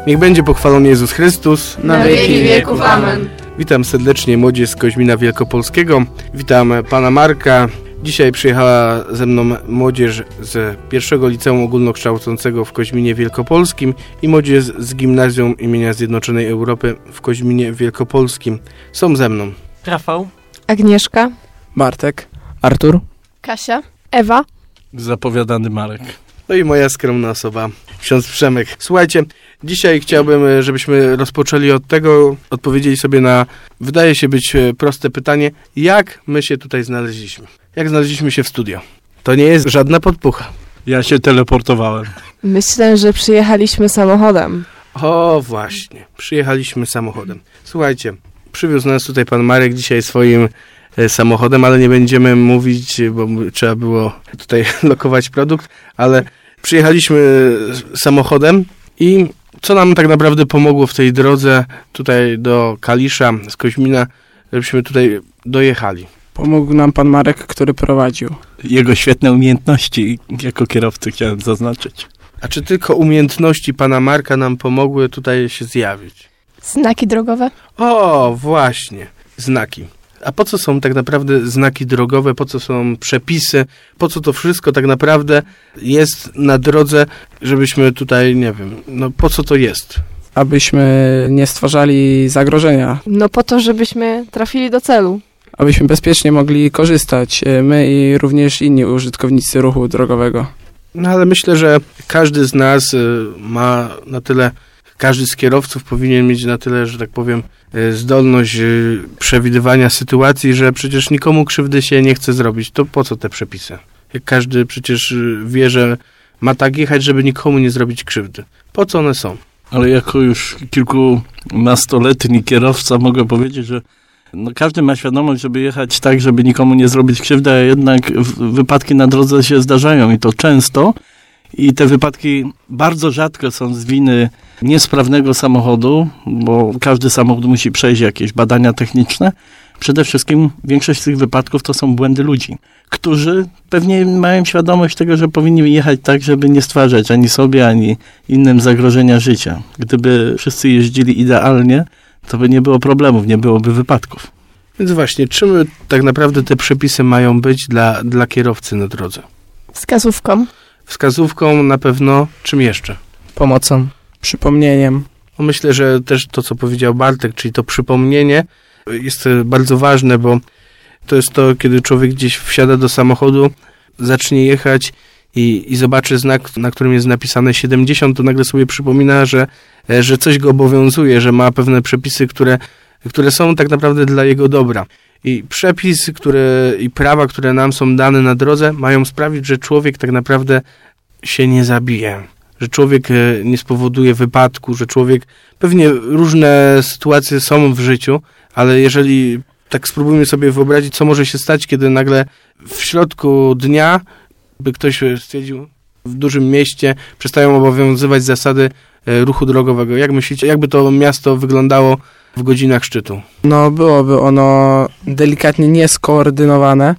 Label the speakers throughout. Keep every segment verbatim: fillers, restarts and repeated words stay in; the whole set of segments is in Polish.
Speaker 1: Niech będzie pochwalony Jezus Chrystus.
Speaker 2: Na wieki wieków. Amen.
Speaker 1: Witam serdecznie młodzież z Koźmina Wielkopolskiego. Witam pana Marka. Dzisiaj przyjechała ze mną młodzież z pierwszego liceum ogólnokształcącego w Koźminie Wielkopolskim i młodzież z Gimnazjum imienia Zjednoczonej Europy w Koźminie Wielkopolskim. Są ze mną
Speaker 3: Rafał,
Speaker 4: Agnieszka,
Speaker 5: Bartek, Artur,
Speaker 4: Kasia, Ewa,
Speaker 6: zapowiadany Marek.
Speaker 1: No i moja skromna osoba, ksiądz Przemek. Słuchajcie, dzisiaj chciałbym, żebyśmy rozpoczęli od tego, odpowiedzieli sobie na, wydaje się być proste pytanie, jak my się tutaj znaleźliśmy? Jak znaleźliśmy się w studio? To nie jest żadna podpucha.
Speaker 6: Ja się teleportowałem.
Speaker 4: Myślę, że przyjechaliśmy samochodem.
Speaker 1: O właśnie, przyjechaliśmy samochodem. Słuchajcie, przywiózł nas tutaj pan Marek dzisiaj swoim e, samochodem, ale nie będziemy mówić, bo trzeba było tutaj lokować produkt, ale przyjechaliśmy samochodem i co nam tak naprawdę pomogło w tej drodze tutaj do Kalisza z Koźmina, żebyśmy tutaj dojechali?
Speaker 5: Pomógł nam pan Marek, który prowadził.
Speaker 6: Jego świetne umiejętności jako kierowcy chciałem zaznaczyć.
Speaker 1: A czy tylko umiejętności pana Marka nam pomogły tutaj się zjawić?
Speaker 4: Znaki drogowe?
Speaker 1: O, właśnie, znaki. A po co są tak naprawdę znaki drogowe, po co są przepisy, po co to wszystko tak naprawdę jest na drodze, żebyśmy tutaj, nie wiem, no po co to jest?
Speaker 5: Abyśmy nie stwarzali zagrożenia.
Speaker 4: No po to, żebyśmy trafili do celu.
Speaker 5: Abyśmy bezpiecznie mogli korzystać, my i również inni użytkownicy ruchu drogowego.
Speaker 1: No ale myślę, że każdy z nas ma na tyle, każdy z kierowców powinien mieć na tyle, że tak powiem, zdolność przewidywania sytuacji, że przecież nikomu krzywdy się nie chce zrobić. To po co te przepisy? Jak każdy przecież wie, że ma tak jechać, żeby nikomu nie zrobić krzywdy. Po co one są?
Speaker 6: Ale jako już kilkunastoletni kierowca mogę powiedzieć, że no każdy ma świadomość, żeby jechać tak, żeby nikomu nie zrobić krzywdy, a jednak wypadki na drodze się zdarzają i to często. I te wypadki bardzo rzadko są z winy niesprawnego samochodu, bo każdy samochód musi przejść jakieś badania techniczne. Przede wszystkim większość z tych wypadków to są błędy ludzi, którzy pewnie mają świadomość tego, że powinni jechać tak, żeby nie stwarzać ani sobie, ani innym zagrożenia życia. Gdyby wszyscy jeździli idealnie, to by nie było problemów, nie byłoby wypadków.
Speaker 1: Więc właśnie, czym tak naprawdę te przepisy mają być dla, dla kierowcy na drodze?
Speaker 4: Wskazówką.
Speaker 1: Wskazówką na pewno, czym jeszcze?
Speaker 5: Pomocą, przypomnieniem.
Speaker 1: No myślę, że też to, co powiedział Bartek, czyli to przypomnienie jest bardzo ważne, bo to jest to, kiedy człowiek gdzieś wsiada do samochodu, zacznie jechać i, i zobaczy znak, na którym jest napisane siedemdziesiąt, to nagle sobie przypomina, że, że coś go obowiązuje, że ma pewne przepisy, które, które są tak naprawdę dla jego dobra. I przepisy które, i prawa, które nam są dane na drodze, mają sprawić, że człowiek tak naprawdę się nie zabije, że człowiek nie spowoduje wypadku, że człowiek, pewnie różne sytuacje są w życiu, ale jeżeli tak spróbujmy sobie wyobrazić, co może się stać, kiedy nagle w środku dnia by ktoś stwierdził, w dużym mieście przestają obowiązywać zasady ruchu drogowego. Jak myślicie, jakby to miasto wyglądało w godzinach szczytu?
Speaker 5: No byłoby ono delikatnie nieskoordynowane,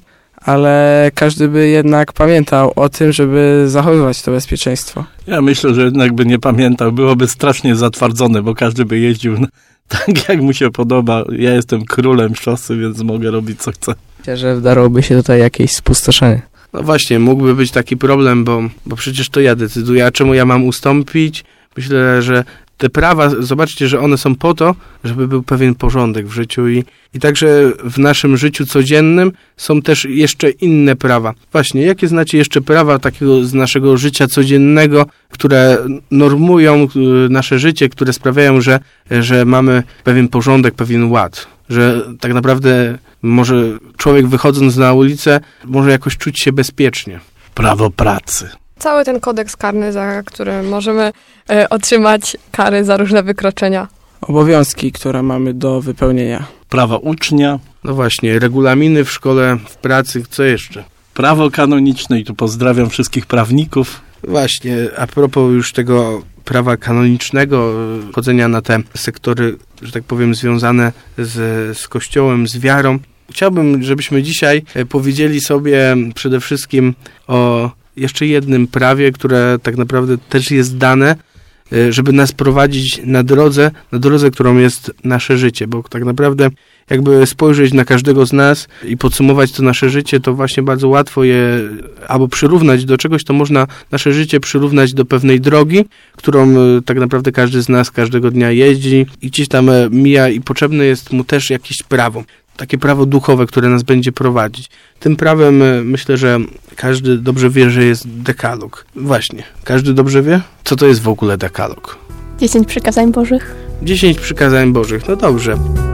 Speaker 5: ale każdy by jednak pamiętał o tym, żeby zachowywać to bezpieczeństwo.
Speaker 6: Ja myślę, że jednak by nie pamiętał, byłoby strasznie zatwardzone, bo każdy by jeździł tak, jak mu się podoba. Ja jestem królem szosy, więc mogę robić, co chcę.
Speaker 5: Myślę, że wdarłoby się tutaj jakieś spustoszenie.
Speaker 1: No właśnie, mógłby być taki problem, bo, bo przecież to ja decyduję, a czemu ja mam ustąpić? Myślę, że te prawa, zobaczcie, że one są po to, żeby był pewien porządek w życiu i, i także w naszym życiu codziennym są też jeszcze inne prawa. Właśnie, jakie znacie jeszcze prawa takiego z naszego życia codziennego, które normują nasze życie, które sprawiają, że, że mamy pewien porządek, pewien ład, że tak naprawdę może człowiek wychodząc na ulicę może jakoś czuć się bezpiecznie.
Speaker 6: Prawo pracy.
Speaker 2: Cały ten kodeks karny, za który możemy e, otrzymać kary za różne wykroczenia.
Speaker 5: Obowiązki, które mamy do wypełnienia.
Speaker 6: Prawa ucznia.
Speaker 1: No właśnie, regulaminy w szkole, w pracy, co jeszcze?
Speaker 6: Prawo kanoniczne i tu pozdrawiam wszystkich prawników.
Speaker 1: Właśnie, a propos już tego prawa kanonicznego, chodzenia na te sektory, że tak powiem, związane z, z Kościołem, z wiarą. Chciałbym, żebyśmy dzisiaj powiedzieli sobie przede wszystkim o jeszcze jednym prawie, które tak naprawdę też jest dane żeby nas prowadzić na drodze, na drodze, którą jest nasze życie, bo tak naprawdę jakby spojrzeć na każdego z nas i podsumować to nasze życie, to właśnie bardzo łatwo je albo przyrównać do czegoś, to można nasze życie przyrównać do pewnej drogi, którą tak naprawdę każdy z nas każdego dnia jeździ i gdzieś tam mija i potrzebne jest mu też jakieś prawo. Takie prawo duchowe, które nas będzie prowadzić. Tym prawem myślę, że każdy dobrze wie, że jest dekalog. Właśnie, każdy dobrze wie? Co to jest w ogóle dekalog?
Speaker 4: Dziesięć przykazań Bożych.
Speaker 1: Dziesięć przykazań Bożych, no dobrze.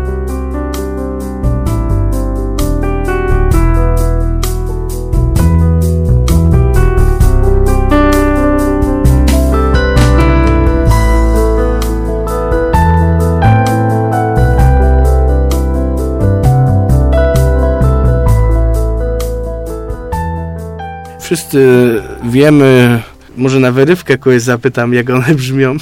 Speaker 1: Wszyscy wiemy, może na wyrywkę kogoś zapytam, jak one brzmią.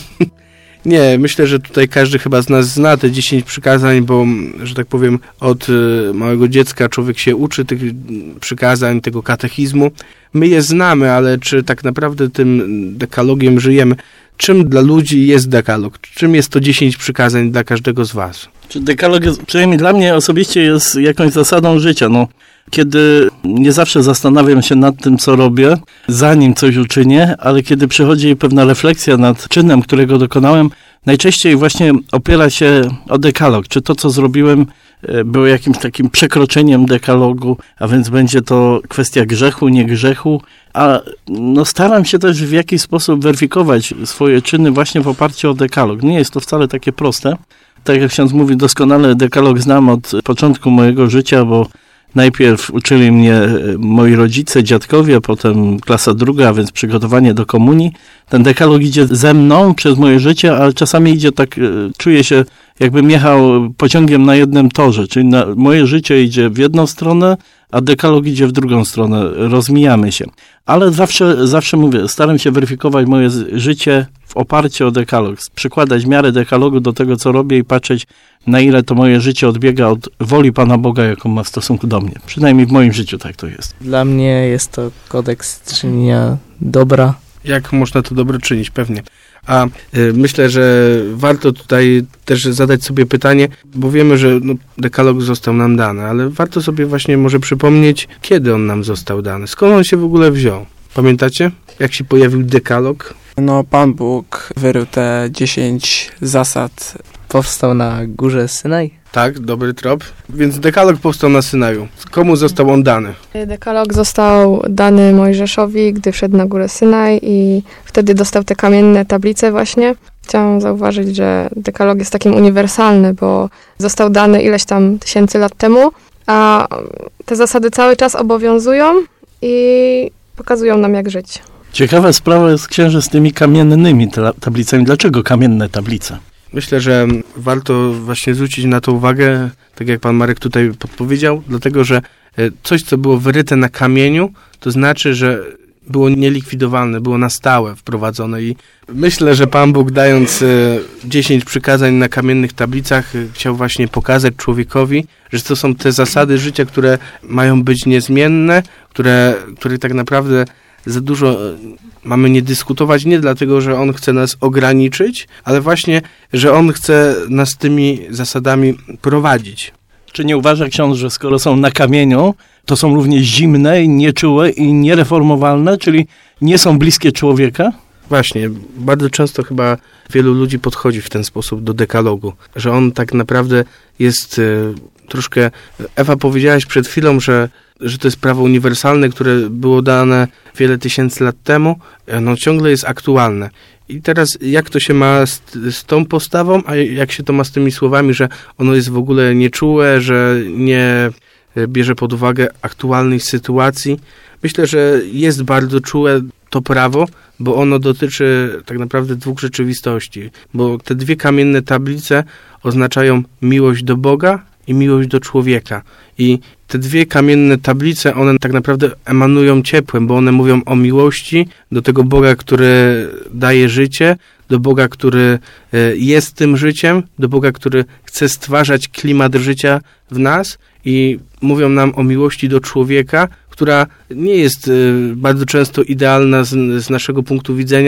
Speaker 1: Nie, myślę, że tutaj każdy chyba z nas zna te dziesięć przykazań, bo, że tak powiem, od małego dziecka człowiek się uczy tych przykazań, tego katechizmu. My je znamy, ale czy tak naprawdę tym dekalogiem żyjemy? Czym dla ludzi jest dekalog? Czym jest to dziesięć przykazań dla każdego z was?
Speaker 6: Czy dekalog, jest, przynajmniej dla mnie osobiście, jest jakąś zasadą życia. No, kiedy nie zawsze zastanawiam się nad tym, co robię, zanim coś uczynię, ale kiedy przychodzi pewna refleksja nad czynem, którego dokonałem, najczęściej właśnie opiera się o dekalog. Czy to, co zrobiłem, było jakimś takim przekroczeniem dekalogu, a więc będzie to kwestia grzechu, nie grzechu, a no staram się też w jakiś sposób weryfikować swoje czyny właśnie w oparciu o dekalog. Nie jest to wcale takie proste. Tak jak ksiądz mówi, doskonale dekalog znam od początku mojego życia, bo najpierw uczyli mnie moi rodzice, dziadkowie, potem klasa druga, a więc przygotowanie do komunii. Ten dekalog idzie ze mną przez moje życie, ale czasami idzie tak, czuję się jakbym jechał pociągiem na jednym torze, czyli na, moje życie idzie w jedną stronę, a dekalog idzie w drugą stronę, rozmijamy się. Ale zawsze, zawsze mówię, staram się weryfikować moje życie w oparciu o dekalog, przykładać miarę dekalogu do tego, co robię i patrzeć, na ile to moje życie odbiega od woli Pana Boga, jaką ma w stosunku do mnie. Przynajmniej w moim życiu tak to jest.
Speaker 5: Dla mnie jest to kodeks czynienia dobra.
Speaker 1: Jak można to dobro czynić? Pewnie. A y, myślę, że warto tutaj też zadać sobie pytanie, bo wiemy, że no, dekalog został nam dany, ale warto sobie właśnie może przypomnieć, kiedy on nam został dany. Skąd on się w ogóle wziął? Pamiętacie? Jak się pojawił dekalog?
Speaker 5: No, Pan Bóg wyrył te dziesięć zasad.
Speaker 3: Powstał na górze Synaj?
Speaker 1: Tak, dobry trop. Więc dekalog powstał na Synaju. Komu został on dany?
Speaker 2: Dekalog został dany Mojżeszowi, gdy wszedł na górę Synaj i wtedy dostał te kamienne tablice właśnie. Chciałam zauważyć, że dekalog jest takim uniwersalny, bo został dany ileś tam tysięcy lat temu, a te zasady cały czas obowiązują i pokazują nam, jak żyć.
Speaker 6: Ciekawa sprawa jest, księże, z tymi kamiennymi tablicami. Dlaczego kamienne tablice?
Speaker 1: Myślę, że warto właśnie zwrócić na to uwagę, tak jak pan Marek tutaj podpowiedział, dlatego, że coś, co było wyryte na kamieniu, to znaczy, że było nielikwidowalne, było na stałe wprowadzone i myślę, że Pan Bóg, dając dziesięć przykazań na kamiennych tablicach, chciał właśnie pokazać człowiekowi, że to są te zasady życia, które mają być niezmienne, które, które tak naprawdę za dużo mamy nie dyskutować, nie dlatego, że On chce nas ograniczyć, ale właśnie, że On chce nas tymi zasadami prowadzić.
Speaker 6: Czy nie uważa ksiądz, że skoro są na kamieniu, to są również zimne, i nieczułe i niereformowalne, czyli nie są bliskie człowieka?
Speaker 1: Właśnie, bardzo często chyba wielu ludzi podchodzi w ten sposób do dekalogu, że on tak naprawdę jest y, troszkę... Ewa, powiedziałaś przed chwilą, że, że to jest prawo uniwersalne, które było dane wiele tysięcy lat temu, ono ciągle jest aktualne. I teraz jak to się ma z, z tą postawą, a jak się to ma z tymi słowami, że ono jest w ogóle nieczułe, że nie bierze pod uwagę aktualnej sytuacji? Myślę, że jest bardzo czułe to prawo, bo ono dotyczy tak naprawdę dwóch rzeczywistości, bo te dwie kamienne tablice oznaczają miłość do Boga i miłość do człowieka. I te dwie kamienne tablice, one tak naprawdę emanują ciepłem, bo one mówią o miłości do tego Boga, który daje życie, do Boga, który jest tym życiem, do Boga, który chce stwarzać klimat życia w nas i mówią nam o miłości do człowieka, która nie jest bardzo często idealna z, z naszego punktu widzenia,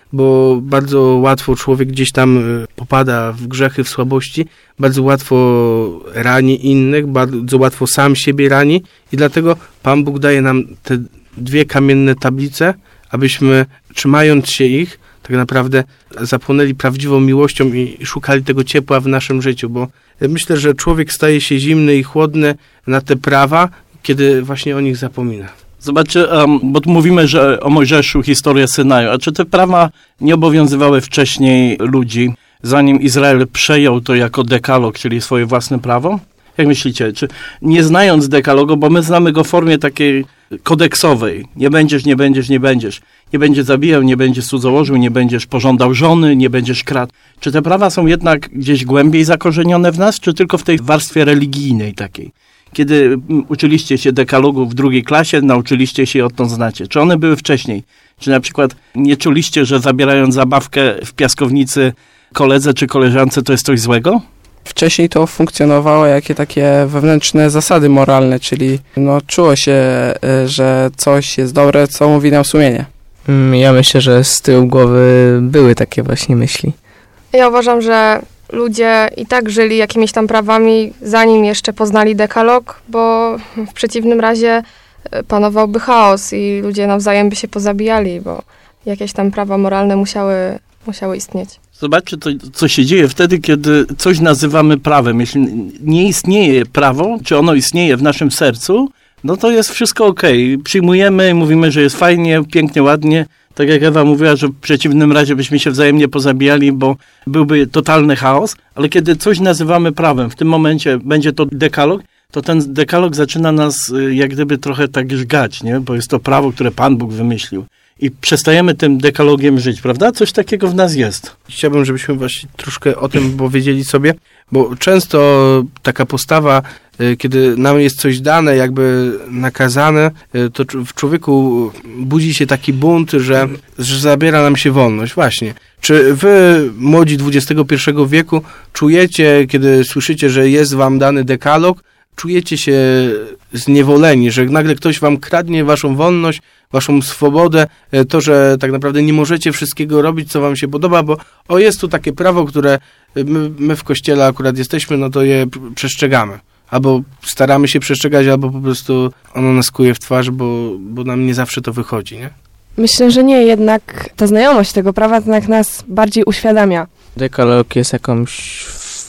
Speaker 1: bo bardzo łatwo człowiek gdzieś tam popada w grzechy, w słabości, bardzo łatwo rani innych, bardzo łatwo sam siebie rani i dlatego Pan Bóg daje nam te dwie kamienne tablice, abyśmy, trzymając się ich, tak naprawdę zapłonęli prawdziwą miłością i szukali tego ciepła w naszym życiu, bo myślę, że człowiek staje się zimny i chłodny na te prawa, kiedy właśnie o nich zapomina.
Speaker 6: Zobaczcie, um, bo tu mówimy, że o Mojżeszu, historię Synaju, a czy te prawa nie obowiązywały wcześniej ludzi, zanim Izrael przejął to jako dekalog, czyli swoje własne prawo? Jak myślicie, czy nie znając dekalogu, bo my znamy go w formie takiej kodeksowej, nie będziesz, nie będziesz, nie będziesz, nie będziesz zabijał, nie będziesz cudzołożył, nie będziesz pożądał żony, nie będziesz kradł. Czy te prawa są jednak gdzieś głębiej zakorzenione w nas, czy tylko w tej warstwie religijnej takiej? Kiedy uczyliście się dekalogu w drugiej klasie, nauczyliście się i odtąd znacie. Czy one były wcześniej? Czy na przykład nie czuliście, że zabierając zabawkę w piaskownicy koledze czy koleżance to jest coś złego?
Speaker 5: Wcześniej to funkcjonowało jakie takie wewnętrzne zasady moralne, czyli no, czuło się, że coś jest dobre, co mówi nam sumienie.
Speaker 3: Ja myślę, że z tyłu głowy były takie właśnie myśli.
Speaker 2: Ja uważam, że ludzie i tak żyli jakimiś tam prawami, zanim jeszcze poznali dekalog, bo w przeciwnym razie panowałby chaos i ludzie nawzajem by się pozabijali, bo jakieś tam prawa moralne musiały, musiały istnieć.
Speaker 6: Zobaczcie, to, co się dzieje wtedy, kiedy coś nazywamy prawem. Jeśli nie istnieje prawo, czy ono istnieje w naszym sercu, no to jest wszystko okej. Przyjmujemy, mówimy, że jest fajnie, pięknie, ładnie. Tak jak Ewa mówiła, że w przeciwnym razie byśmy się wzajemnie pozabijali, bo byłby totalny chaos. Ale kiedy coś nazywamy prawem, w tym momencie będzie to dekalog, to ten dekalog zaczyna nas jak gdyby trochę tak żgać, nie? Bo jest to prawo, które Pan Bóg wymyślił. I przestajemy tym dekalogiem żyć, prawda? Coś takiego w nas jest.
Speaker 1: Chciałbym, żebyśmy właśnie troszkę o tym powiedzieli sobie, bo często taka postawa, kiedy nam jest coś dane, jakby nakazane, to w człowieku budzi się taki bunt, że, że zabiera nam się wolność. Właśnie. Czy wy, młodzi dwudziestego pierwszego wieku, czujecie, kiedy słyszycie, że jest wam dany dekalog, czujecie się zniewoleni, że nagle ktoś wam kradnie waszą wolność, waszą swobodę, to, że tak naprawdę nie możecie wszystkiego robić, co wam się podoba, bo o, jest tu takie prawo, które my, my w kościele akurat jesteśmy, no to je przestrzegamy. Albo staramy się przestrzegać, albo po prostu ono nas kuje w twarz, bo, bo nam nie zawsze to wychodzi, nie?
Speaker 7: Myślę, że nie, jednak ta znajomość tego prawa jednak nas bardziej uświadamia.
Speaker 3: Dekalog jest jakąś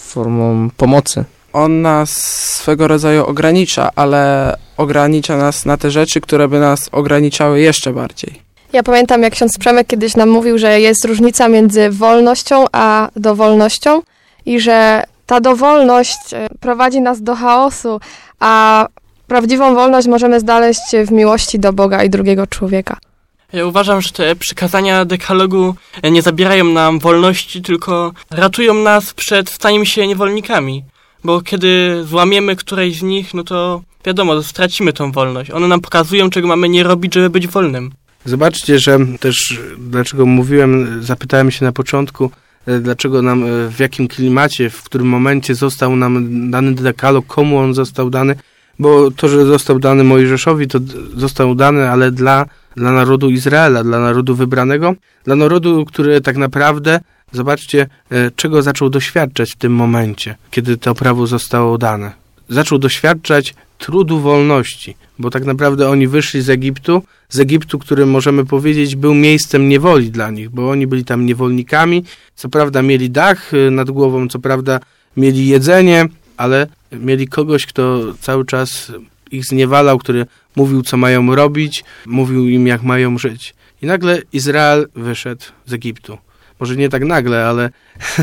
Speaker 3: formą pomocy.
Speaker 5: On nas swego rodzaju ogranicza, ale ogranicza nas na te rzeczy, które by nas ograniczały jeszcze bardziej.
Speaker 2: Ja pamiętam, jak ksiądz Przemek kiedyś nam mówił, że jest różnica między wolnością a dowolnością i że ta dowolność prowadzi nas do chaosu, a prawdziwą wolność możemy znaleźć w miłości do Boga i drugiego człowieka.
Speaker 8: Ja uważam, że te przykazania dekalogu nie zabierają nam wolności, tylko ratują nas przed staniem się niewolnikami. Bo kiedy złamiemy któreś z nich, no to wiadomo, stracimy tą wolność. One nam pokazują, czego mamy nie robić, żeby być wolnym.
Speaker 1: Zobaczcie, że też, dlaczego mówiłem, zapytałem się na początku, dlaczego nam, w jakim klimacie, w którym momencie został nam dany dekalog, komu on został dany, bo to, że został dany Mojżeszowi, to został dany, ale dla, dla narodu Izraela, dla narodu wybranego, dla narodu, który tak naprawdę, zobaczcie, czego zaczął doświadczać w tym momencie, kiedy to prawo zostało dane. Zaczął doświadczać trudu wolności, bo tak naprawdę oni wyszli z Egiptu, z Egiptu, który możemy powiedzieć był miejscem niewoli dla nich, bo oni byli tam niewolnikami, co prawda mieli dach nad głową, co prawda mieli jedzenie, ale mieli kogoś, kto cały czas ich zniewalał, który mówił, co mają robić, mówił im, jak mają żyć. I nagle Izrael wyszedł z Egiptu. Może nie tak nagle, ale,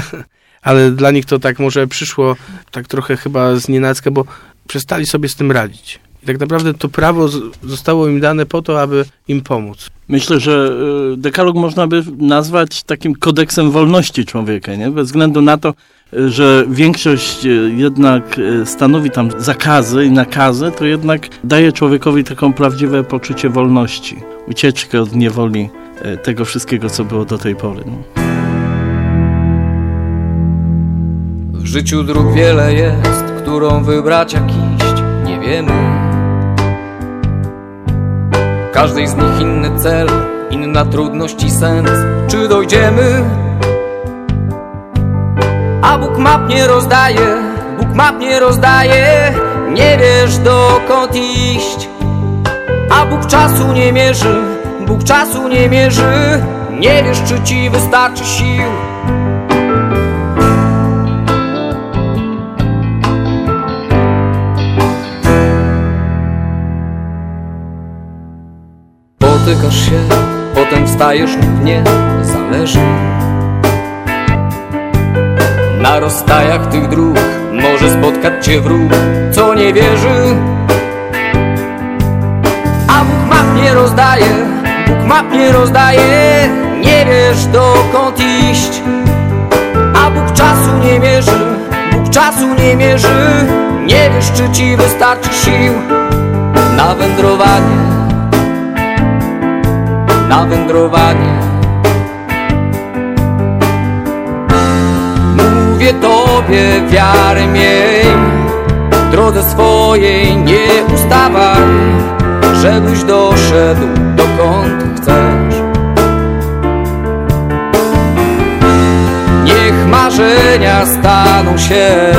Speaker 1: ale dla nich to tak może przyszło tak trochę chyba znienacka, bo przestali sobie z tym radzić. I tak naprawdę to prawo zostało im dane po to, aby im pomóc.
Speaker 6: Myślę, że dekalog można by nazwać takim kodeksem wolności człowieka, nie? Bez względu na to, że większość jednak stanowi tam zakazy i nakazy, to jednak daje człowiekowi taką prawdziwe poczucie wolności, ucieczkę od niewoli tego wszystkiego, co było do tej pory. No.
Speaker 9: W życiu dróg wiele jest, którą wybrać, jak iść, nie wiemy. W każdej z nich inny cel, inna trudność i sens. Czy dojdziemy? A Bóg map nie rozdaje, Bóg map nie rozdaje. Nie wiesz dokąd iść. A Bóg czasu nie mierzy, Bóg czasu nie mierzy. Nie wiesz, czy ci wystarczy sił. Potykasz się, potem wstajesz lub nie, zależy. Na rozstajach tych dróg może spotkać cię wróg, co nie wierzy. A Bóg map nie rozdaje, Bóg map nie rozdaje. Nie wiesz dokąd iść. A Bóg czasu nie mierzy, Bóg czasu nie mierzy. Nie wiesz, czy ci wystarczy sił na wędrowanie, na wędrowanie. Mówię tobie, wiarę miej, w drodze swojej nie ustawaj, żebyś doszedł dokąd chcesz. Niech marzenia staną się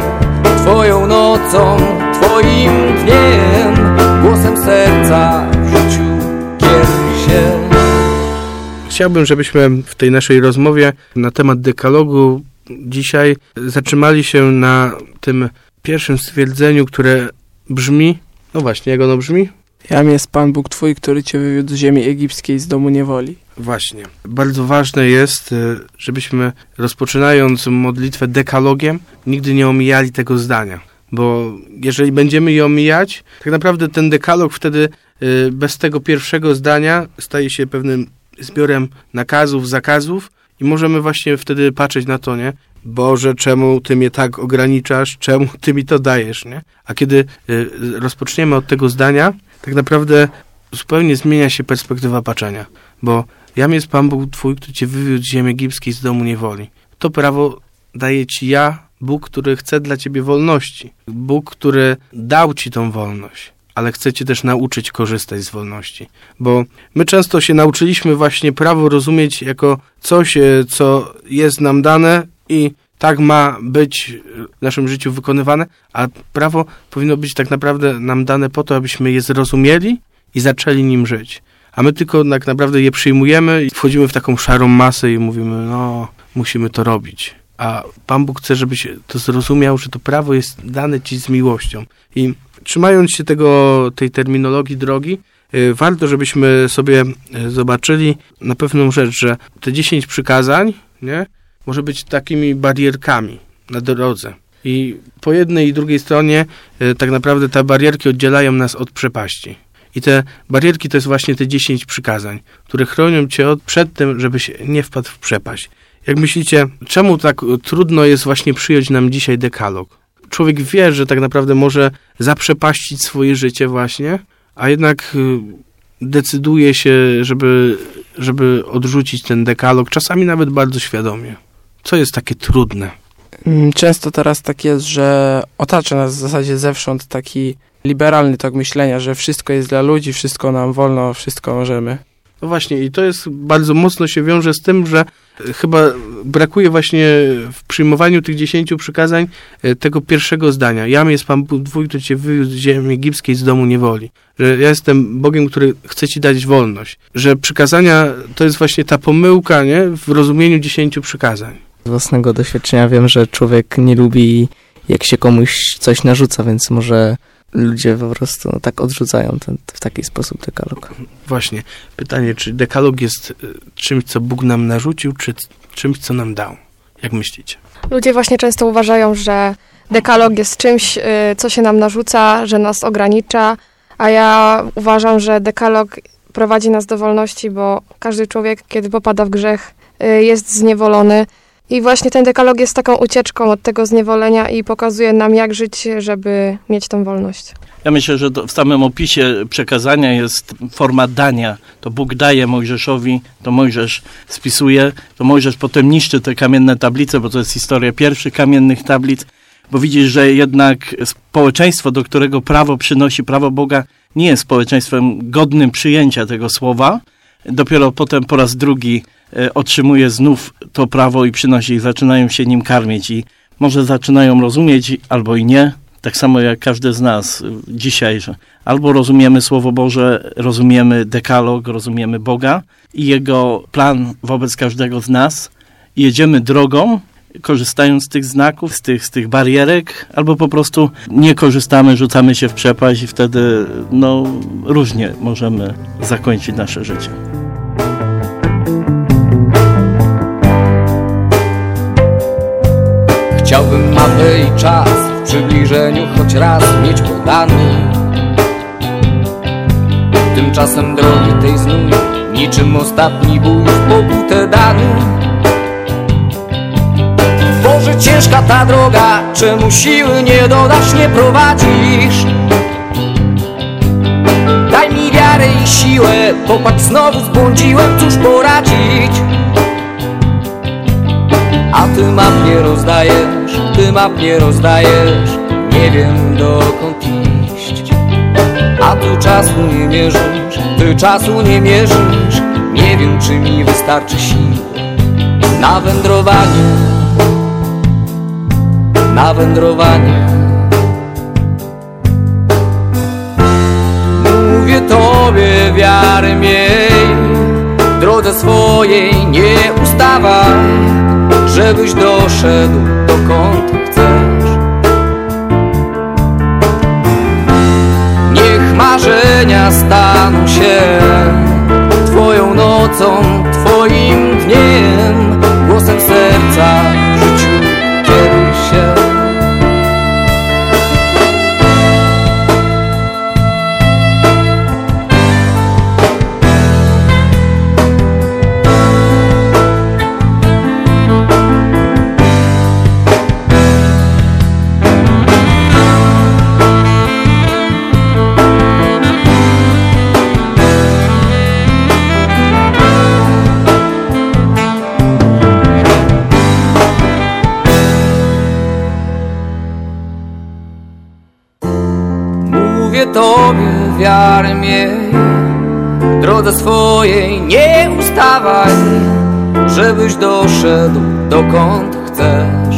Speaker 9: twoją nocą, twoim dniem, głosem serca w życiu kieruj się.
Speaker 1: Chciałbym, żebyśmy w tej naszej rozmowie na temat dekalogu dzisiaj zatrzymali się na tym pierwszym stwierdzeniu, które brzmi, no właśnie, jak ono brzmi?
Speaker 5: Jam jest Pan Bóg Twój, który Cię wywiódł z ziemi egipskiej, z domu niewoli.
Speaker 1: Właśnie. Bardzo ważne jest, żebyśmy rozpoczynając modlitwę dekalogiem, nigdy nie omijali tego zdania. Bo jeżeli będziemy je omijać, tak naprawdę ten dekalog wtedy bez tego pierwszego zdania staje się pewnym zbiorem nakazów, zakazów i możemy właśnie wtedy patrzeć na to, nie? Boże, czemu Ty mnie tak ograniczasz? Czemu Ty mi to dajesz, nie? A kiedy y, rozpoczniemy od tego zdania, tak naprawdę zupełnie zmienia się perspektywa patrzenia. Bo jam jest Pan Bóg Twój, który Cię wywiódł z ziemi egipskiej, z domu niewoli. To prawo daję Ci ja, Bóg, który chce dla Ciebie wolności. Bóg, który dał Ci tą wolność, ale chce Cię też nauczyć korzystać z wolności. Bo my często się nauczyliśmy właśnie prawo rozumieć jako coś, co jest nam dane i tak ma być w naszym życiu wykonywane, a prawo powinno być tak naprawdę nam dane po to, abyśmy je zrozumieli i zaczęli nim żyć. A my tylko tak naprawdę je przyjmujemy i wchodzimy w taką szarą masę i mówimy, no, musimy to robić. A Pan Bóg chce, żebyś to zrozumiał, że to prawo jest dane Ci z miłością. I trzymając się tego, tej terminologii drogi, yy, warto, żebyśmy sobie yy, zobaczyli na pewną rzecz, że te dziesięć przykazań, nie, może być takimi barierkami na drodze. I po jednej i drugiej stronie yy, tak naprawdę te barierki oddzielają nas od przepaści. I te barierki to jest właśnie te dziesięć przykazań, które chronią Cię od, przed tym, żebyś nie wpadł w przepaść. Jak myślicie, czemu tak trudno jest właśnie przyjąć nam dzisiaj dekalog? Człowiek wie, że tak naprawdę może zaprzepaścić swoje życie właśnie, a jednak decyduje się, żeby, żeby odrzucić ten dekalog, czasami nawet bardzo świadomie. Co jest takie trudne?
Speaker 5: Często teraz tak jest, że otacza nas w zasadzie zewsząd taki liberalny tok myślenia, że wszystko jest dla ludzi, wszystko nam wolno, wszystko możemy.
Speaker 1: No właśnie i to jest bardzo mocno się wiąże z tym, że chyba brakuje właśnie w przyjmowaniu tych dziesięciu przykazań tego pierwszego zdania. Jam jest Pan Bóg Twój, który Cię wywiódł z ziemi egipskiej, z domu niewoli. Że ja jestem Bogiem, który chce Ci dać wolność. Że przykazania to jest właśnie ta pomyłka, nie, w rozumieniu dziesięciu przykazań.
Speaker 3: Z własnego doświadczenia wiem, że człowiek nie lubi, jak się komuś coś narzuca, więc może ludzie po prostu no, tak odrzucają ten, w taki sposób dekalog.
Speaker 1: Właśnie. Pytanie, czy dekalog jest czymś, co Bóg nam narzucił, czy czymś, co nam dał? Jak myślicie?
Speaker 2: Ludzie właśnie często uważają, że dekalog jest czymś, co się nam narzuca, że nas ogranicza, a ja uważam, że dekalog prowadzi nas do wolności, bo każdy człowiek, kiedy popada w grzech, jest zniewolony. I właśnie ten dekalog jest taką ucieczką od tego zniewolenia i pokazuje nam, jak żyć, żeby mieć tą wolność.
Speaker 6: Ja myślę, że to w samym opisie przekazania jest forma dania. To Bóg daje Mojżeszowi, to Mojżesz spisuje, to Mojżesz potem niszczy te kamienne tablice, bo to jest historia pierwszych kamiennych tablic, bo widzisz, że jednak społeczeństwo, do którego prawo przynosi, prawo Boga, nie jest społeczeństwem godnym przyjęcia tego słowa, dopiero potem po raz drugi otrzymuje znów to prawo i przynosi i zaczynają się nim karmić i może zaczynają rozumieć albo i nie, tak samo jak każdy z nas dzisiaj, że albo rozumiemy Słowo Boże, rozumiemy dekalog, rozumiemy Boga i Jego plan wobec każdego z nas i jedziemy drogą, korzystając z tych znaków, z tych, z tych barierek, albo po prostu nie korzystamy, rzucamy się w przepaść i wtedy no, różnie możemy zakończyć nasze życie.
Speaker 9: Chciałbym mapę i czas w przybliżeniu choć raz mieć podany. Tymczasem drogi tej znów niczym ostatni bój w pokutę dany. Boże, ciężka ta droga, czemu siły nie dodasz, nie prowadzisz? Daj mi wiarę i siłę, popatrz, znowu zbłądziłem, cóż poradzić? A Ty map nie rozdajesz, Ty map nie rozdajesz, nie wiem dokąd iść. A Ty czasu nie mierzysz, Ty czasu nie mierzysz, nie wiem czy mi wystarczy sił na wędrowanie, na wędrowanie. Mówię Tobie, wiarę miej, w drodze swojej nie ustawaj, żebyś doszedł dokąd chcesz. Niech marzenia staną się Twoją nocą, Twoim dniem, głosem serca w życiu kieruj się. Tobie wiarę miej, w drodze swojej nie ustawaj, żebyś doszedł dokąd chcesz.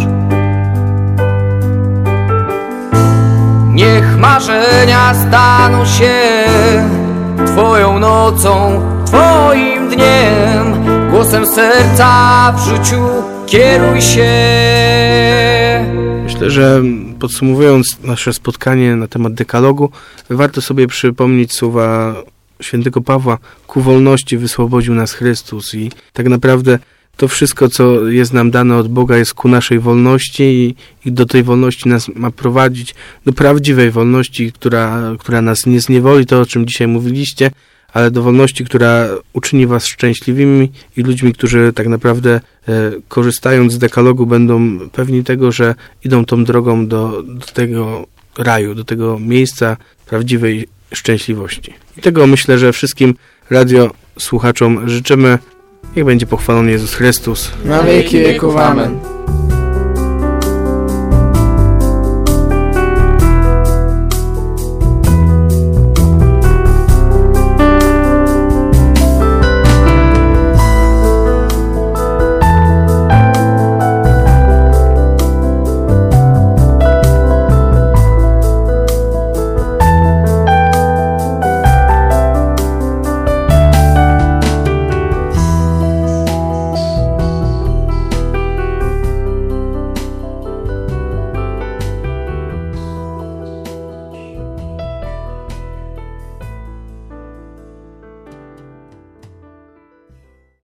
Speaker 9: Niech marzenia staną się Twoją nocą, Twoim dniem, głosem serca w życiu kieruj się.
Speaker 1: Myślę, że podsumowując nasze spotkanie na temat dekalogu, warto sobie przypomnieć słowa świętego Pawła: ku wolności wyswobodził nas Chrystus. I tak naprawdę to wszystko, co jest nam dane od Boga, jest ku naszej wolności i, i do tej wolności nas ma prowadzić, do prawdziwej wolności, która, która nas nie zniewoli, to o czym dzisiaj mówiliście, ale do wolności, która uczyni was szczęśliwymi i ludźmi, którzy tak naprawdę e, korzystając z dekalogu będą pewni tego, że idą tą drogą do, do tego raju, do tego miejsca prawdziwej szczęśliwości. I tego myślę, że wszystkim radiosłuchaczom życzymy. Niech będzie pochwalony Jezus Chrystus.
Speaker 5: Na wieki wieków. Amen.